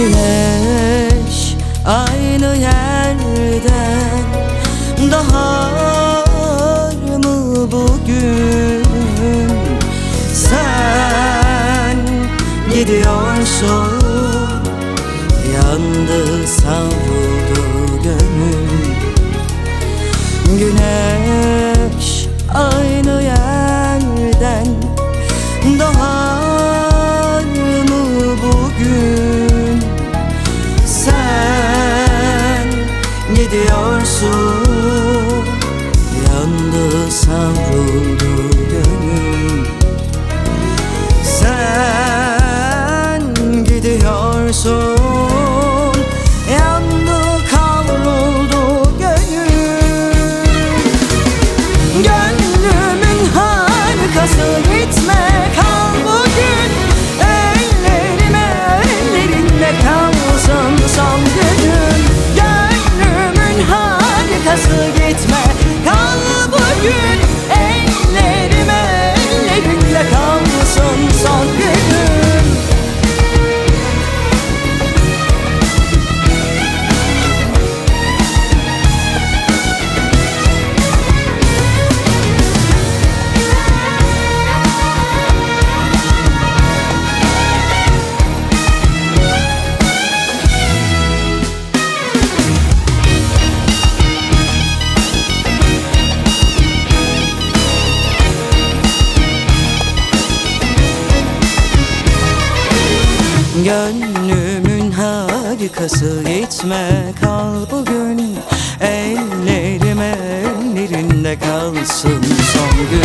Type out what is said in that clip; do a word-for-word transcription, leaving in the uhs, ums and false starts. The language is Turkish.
Güneş aynı yerden doğar mı bugün? Sen gidiyorsun, yandı savruldu gönül. Güneş aynı yerden doğar mı bugün? Sen gidiyorsun, yandı savruldu gönül. Sen gidiyorsun, yandı kavruldu gönül. Gönlümün harikası, gitme kal bugün. Ellerime ellerinde kalsın son günüm. Gönlümün harikası, gitme kal bugün. Ellerime ellerinde kalsın son günüm. Gönlümün harikası, gitme kal bugün. Ellerime ellerinde kalsın son gün.